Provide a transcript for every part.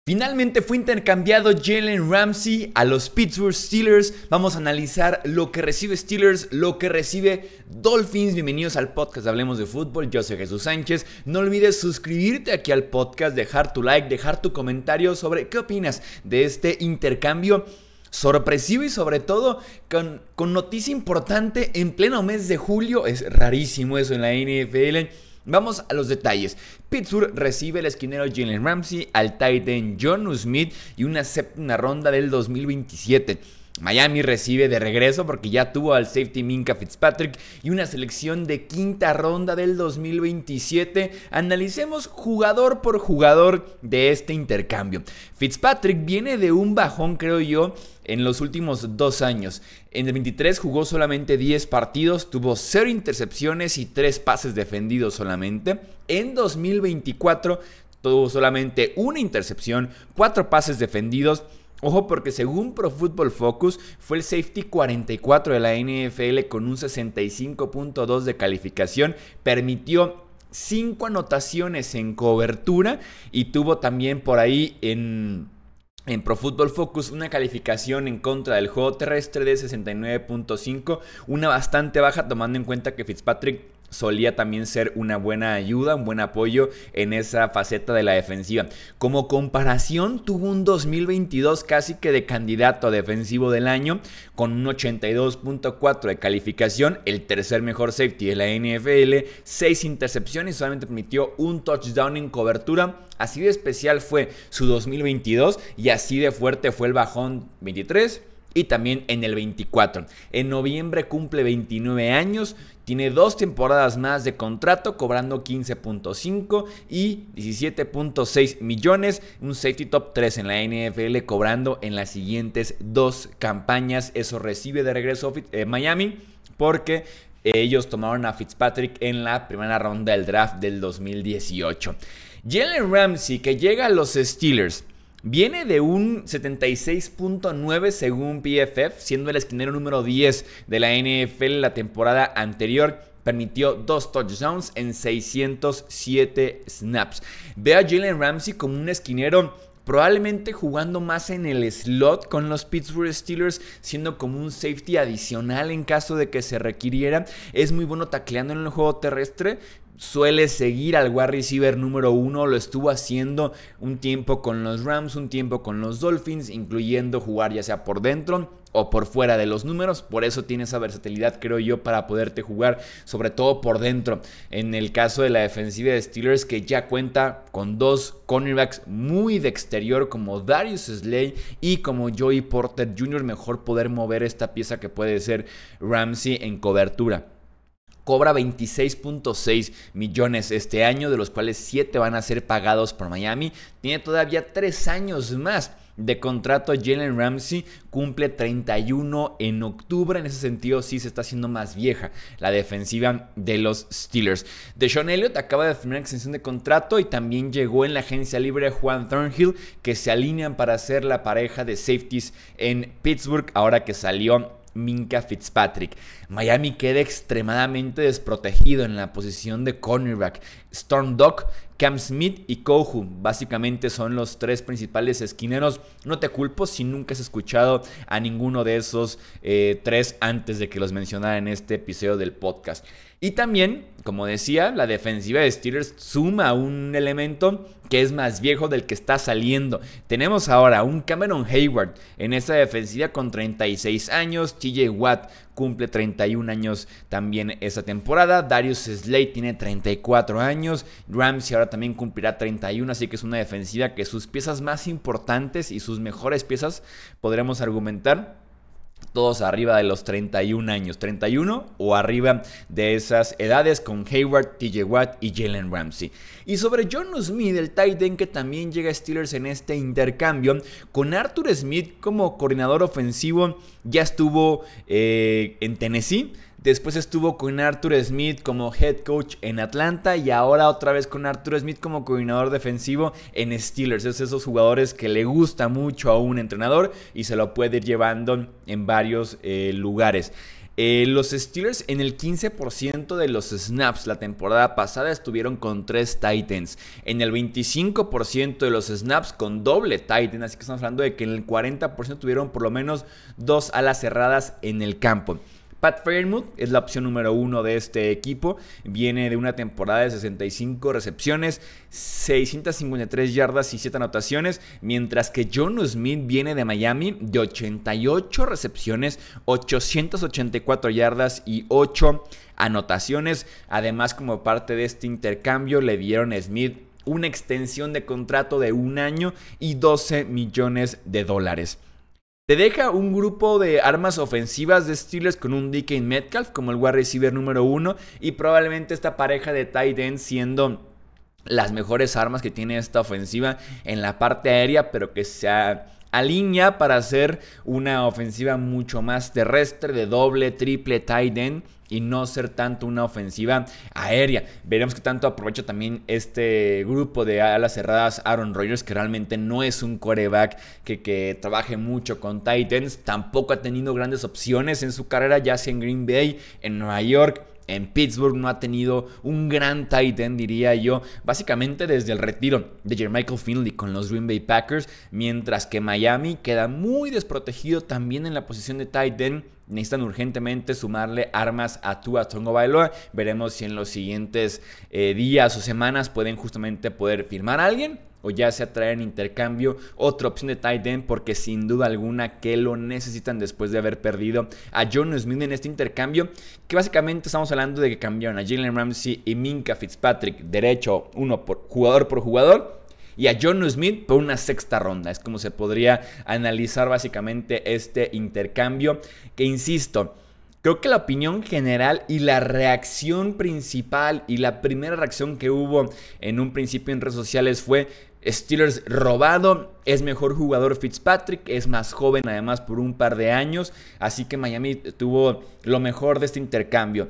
Finalmente fue intercambiado Jalen Ramsey a los Pittsburgh Steelers. Vamos a analizar lo que recibe Steelers, lo que recibe Dolphins. Bienvenidos al podcast Hablemos de Fútbol. Yo soy Jesús Sánchez. No olvides suscribirte aquí al podcast, dejar tu like, dejar tu comentario sobre qué opinas de este intercambio sorpresivo y sobre todo con noticia importante en pleno mes de julio. Es rarísimo eso en la NFL. Vamos a los detalles. Pittsburgh recibe al esquinero Jalen Ramsey, al tight end Jonnu Smith y una séptima ronda del 2027. Miami recibe de regreso porque ya tuvo al safety Minkah Fitzpatrick y una selección de quinta ronda del 2027. Analicemos jugador por jugador de este intercambio. Fitzpatrick viene de un bajón, creo yo, en los últimos 2 años. En el 23 jugó solamente 10 partidos, tuvo 0 intercepciones y 3 pases defendidos solamente. En 2024 tuvo solamente 1 intercepción, 4 pases defendidos. Ojo, porque según Pro Football Focus fue el safety 44 de la NFL con un 65.2 de calificación. Permitió 5 anotaciones en cobertura y tuvo también por ahí en Pro Football Focus una calificación en contra del juego terrestre de 69.5, una bastante baja tomando en cuenta que Fitzpatrick solía también ser una buena ayuda, un buen apoyo en esa faceta de la defensiva. Como comparación, tuvo un 2022 casi que de candidato a defensivo del año, con un 82.4 de calificación, el tercer mejor safety de la NFL, 6 intercepciones y solamente permitió un touchdown en cobertura. Así de especial fue su 2022 y así de fuerte fue el bajón 23 y también en el 24. En noviembre cumple 29 años, tiene 2 temporadas más de contrato, cobrando 15.5 y 17.6 millones. Un safety top 3 en la NFL, cobrando en las siguientes 2 campañas. Eso recibe de regreso Miami, porque ellos tomaron a Fitzpatrick en la primera ronda del draft del 2018. Jalen Ramsey, que llega a los Steelers, viene de un 76.9 según PFF, siendo el esquinero número 10 de la NFL la temporada anterior. Permitió 2 touchdowns en 607 snaps. Ve a Jalen Ramsey como un esquinero probablemente jugando más en el slot con los Pittsburgh Steelers, siendo como un safety adicional en caso de que se requiriera. Es muy bueno tacleando en el juego terrestre. Suele seguir al wide receiver número 1, lo estuvo haciendo un tiempo con los Rams, un tiempo con los Dolphins, incluyendo jugar ya sea por dentro o por fuera de los números. Por eso tiene esa versatilidad, creo yo, para poderte jugar sobre todo por dentro. En el caso de la defensiva de Steelers, que ya cuenta con 2 cornerbacks muy de exterior como Darius Slay y como Joey Porter Jr., mejor poder mover esta pieza que puede ser Ramsey en cobertura. Cobra 26.6 millones este año, de los cuales 7 van a ser pagados por Miami. Tiene todavía 3 años más de contrato. Jalen Ramsey cumple 31 en octubre. En ese sentido sí se está haciendo más vieja la defensiva de los Steelers. DeSean Elliott acaba de firmar una extensión de contrato y también llegó en la agencia libre Juan Thornhill, que se alinean para ser la pareja de safeties en Pittsburgh ahora que salió Minkah Fitzpatrick. Miami queda extremadamente desprotegido en la posición de cornerback. Storm Duck, Cam Smith y Kohou básicamente son los 3 principales esquineros. No te culpo si nunca has escuchado a ninguno de esos 3 antes de que los mencionara en este episodio del podcast. Y también, como decía, la defensiva de Steelers suma un elemento que es más viejo del que está saliendo. Tenemos ahora un Cameron Hayward en esa defensiva con 36 años. TJ Watt cumple 31 años también esa temporada. Darius Slay tiene 34 años. Ramsey ahora también cumplirá 31, así que es una defensiva que sus piezas más importantes y sus mejores piezas, podremos argumentar, todos arriba de los 31 años, 31 o arriba de esas edades, con Hayward, TJ Watt y Jalen Ramsey. Y sobre Jonnu Smith, el tight end que también llega a Steelers en este intercambio, con Arthur Smith como coordinador ofensivo, ya estuvo en Tennessee. Después estuvo con Arthur Smith como head coach en Atlanta y ahora otra vez con Arthur Smith como coordinador defensivo en Steelers. Es esos jugadores que le gusta mucho a un entrenador y se lo puede ir llevando en varios lugares. Los Steelers en el 15% de los snaps la temporada pasada estuvieron con 3 tight ends. En el 25% de los snaps con doble tight end. Así que estamos hablando de que en el 40% tuvieron por lo menos 2 alas cerradas en el campo. Pat Freiermuth es la opción número 1 de este equipo. Viene de una temporada de 65 recepciones, 653 yardas y 7 anotaciones. Mientras que Jonnu Smith viene de Miami de 88 recepciones, 884 yardas y 8 anotaciones. Además, como parte de este intercambio, le dieron a Smith una extensión de contrato de 1 año y $12 millones. Te deja un grupo de armas ofensivas de Steelers con un DK Metcalf como el wide receiver número 1 y probablemente esta pareja de tight ends siendo las mejores armas que tiene esta ofensiva en la parte aérea, pero que se alinea para hacer una ofensiva mucho más terrestre de doble, triple tight end y no ser tanto una ofensiva aérea. Veremos qué tanto aprovecha también este grupo de alas cerradas Aaron Rodgers, que realmente no es un quarterback que trabaje mucho con tight ends. Tampoco ha tenido grandes opciones en su carrera, ya sea en Green Bay, en Nueva York. En Pittsburgh no ha tenido un gran tight end, diría yo, básicamente desde el retiro de Jermichael Finley con los Green Bay Packers, mientras que Miami queda muy desprotegido también en la posición de tight end. Necesitan urgentemente sumarle armas a Tua Tagovailoa. Veremos si en los siguientes días o semanas pueden justamente poder firmar a alguien o ya sea traer en intercambio otra opción de tight end, porque sin duda alguna que lo necesitan después de haber perdido a Jonnu Smith en este intercambio, que básicamente estamos hablando de que cambiaron a Jalen Ramsey y Minkah Fitzpatrick derecho, uno por jugador, y a Jonnu Smith por una sexta ronda. Es como se podría analizar básicamente este intercambio, que insisto, creo que la opinión general y la reacción principal y la primera reacción que hubo en un principio en redes sociales fue: Steelers robado, es mejor jugador Fitzpatrick, es más joven además por un par de años, así que Miami tuvo lo mejor de este intercambio.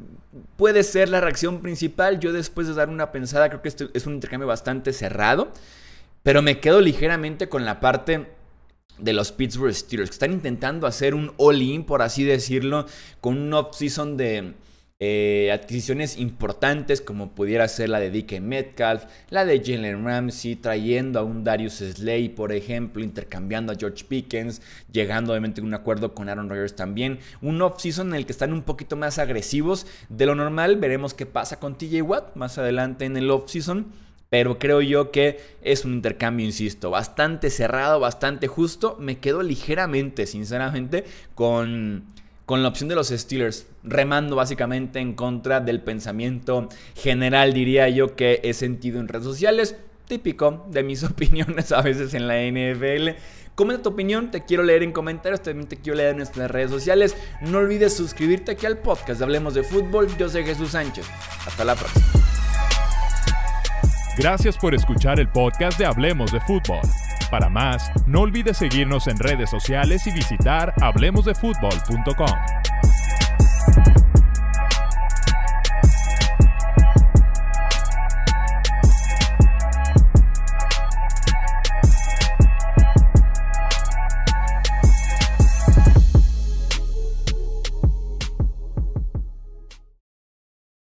Puede ser la reacción principal. Yo, después de dar una pensada, creo que este es un intercambio bastante cerrado, pero me quedo ligeramente con la parte de los Pittsburgh Steelers, que están intentando hacer un all-in, por así decirlo, con un off-season de adquisiciones importantes, como pudiera ser la de DK Metcalf, la de Jalen Ramsey, trayendo a un Darius Slay, por ejemplo, intercambiando a George Pickens, llegando obviamente a un acuerdo con Aaron Rodgers también. Un off-season en el que están un poquito más agresivos de lo normal. Veremos qué pasa con TJ Watt más adelante en el off-season. Pero creo yo que es un intercambio, insisto, bastante cerrado, bastante justo. Me quedo ligeramente, sinceramente, con la opción de los Steelers, remando básicamente en contra del pensamiento general, diría yo, que he sentido en redes sociales. Típico de mis opiniones a veces en la NFL. Comenta tu opinión, te quiero leer en comentarios, también te quiero leer en nuestras redes sociales. No olvides suscribirte aquí al podcast de Hablemos de Fútbol. Yo soy Jesús Sánchez. Hasta la próxima. Gracias por escuchar el podcast de Hablemos de Fútbol. Para más, no olvides seguirnos en redes sociales y visitar hablemosdefutbol.com.